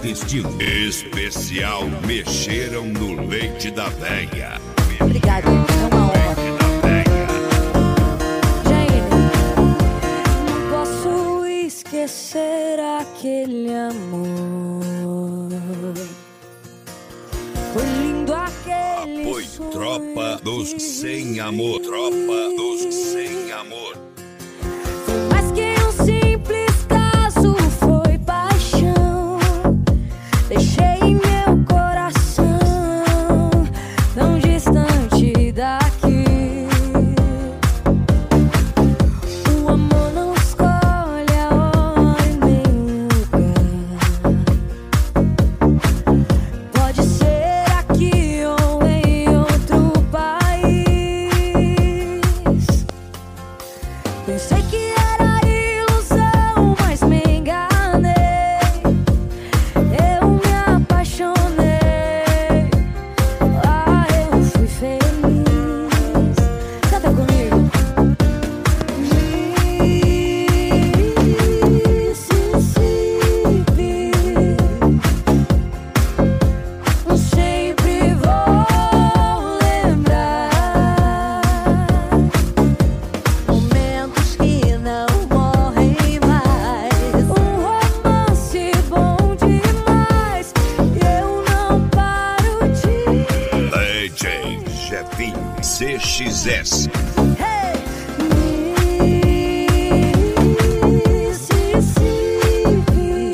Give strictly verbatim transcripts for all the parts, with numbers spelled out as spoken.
intestino. Especial Mexeram no Leite da Véia. Obrigada, é uma honra. Jaine, não posso esquecer aquele amor. Foi lindo aquele Foi Tropa dos Sem Amor. Tropa dos Sem Amor. Foi mais que um simples caso, foi paixão. Deixei meu coração tão distante daqui. O amor não escolhe a hora e nem o lugar. Pode ser aqui ou em outro país. Pensei que era ilusão, mas me enganei. Eu me apaixonei. Ah, eu fui feliz. Canta comigo. Mississippi, eu sempre vou lembrar momentos que não morrem mais. Um romance bom demais. Eu não paro de. D J Jefinho C X S. Hey! Mississippi,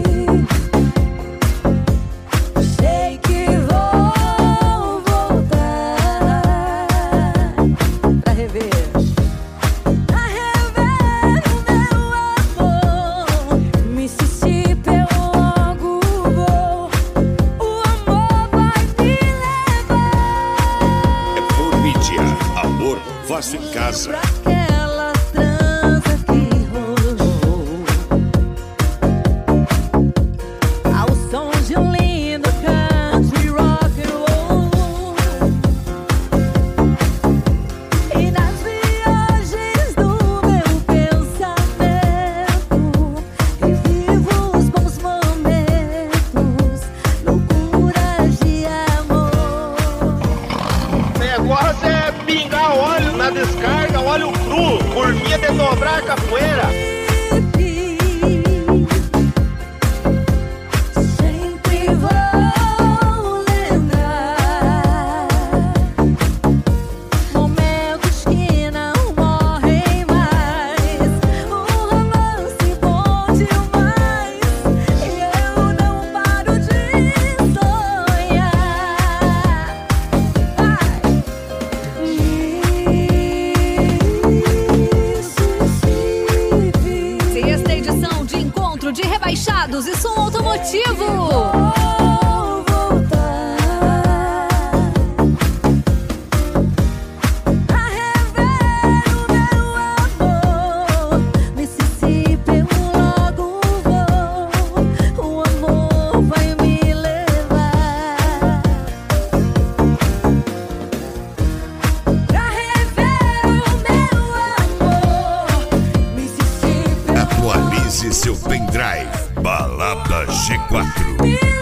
sei que vou voltar pra rever, pra rever o meu amor. Mississippi, eu logo vou. O amor vai me levar É por mídia. Amor, faço em casa. pra aquela trança que rolou, ao som de um lindo country rock and roll. E nas viagens do meu pensamento revivo os bons momentos, loucuras de amor. O negócio é pingar óleo na descarga, óleo cru, por mim é desdobrar a capoeira. Sempre vou lembrar momentos que não morrem mais. Um romance bom demais. E eu não paro de sonhar. Mississippi, Sexta edição de encontro de rebaixados e som automotivo. vou voltar pra rever o meu amor. Mississippi, eu logo vou. O amor vai me levar pra rever o meu amor. Mississippi, Atualize seu pendrive. Balada G quatro. me